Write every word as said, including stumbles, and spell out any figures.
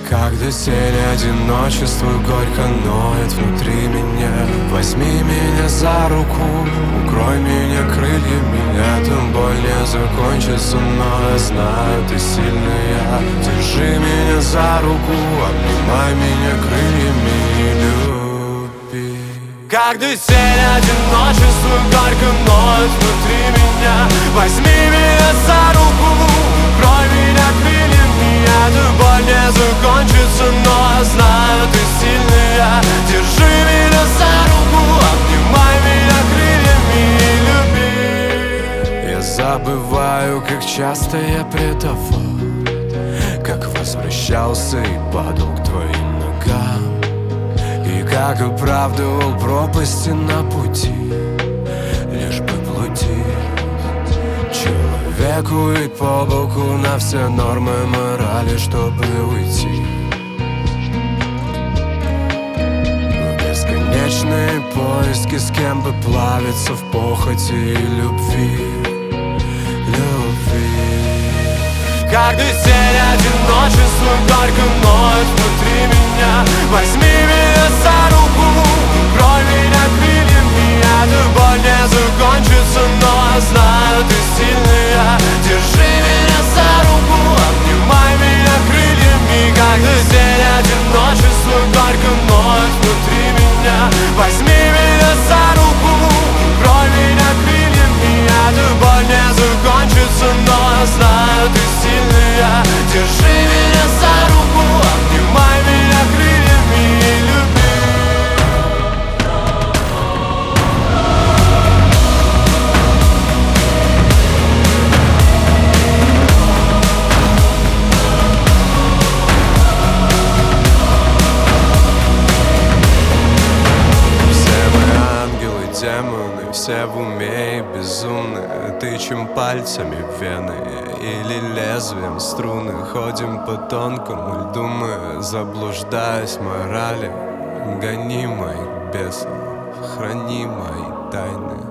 Когда тень одиночества горько ноет внутри меня, возьми меня за руку, укрой меня крыльями. Эта боль не закончится, но я знаю, ты сильная. Держи меня за руку, обнимай меня крыльями и люби. Когда тень одиночества горько ноет внутри меня, возьми меня за руку, укрой меня крыльями. Эта боль не закончится, но я знаю, ты сильная. Держи меня за руку, обнимай меня крыльями и люби. Я забываю, как часто я предавал, как возвращался и падал к твоим ногам, и как оправдывал пропасти на пути, лишь бы блудить. Человеку ведь по боку на все нормы морали, чтобы уйти в бесконечные поиски, с кем бы плавиться в похоти и любви, любви. Когда тень одиночества горько ноет внутри меня, возьми меня за руку, укрой меня крыльями. Эта боль не закончится, но я знаю, ты сильная. Держи меня за руку, обнимай меня крыльями. Когда тень одиночества горько ноет внутри меня, возьми меня за руку, укрой меня крыльями. Эта боль не закончится, но я знаю, ты сильная. Держи меня за руку, обнимай меня крыльями и люби. Демоны, все в уме и безумны. Тычем пальцами в вены или лезвием струны. Ходим по тонкому льду мы, заблуждаясь в морали. Гони моих бесов, храни мои тайны.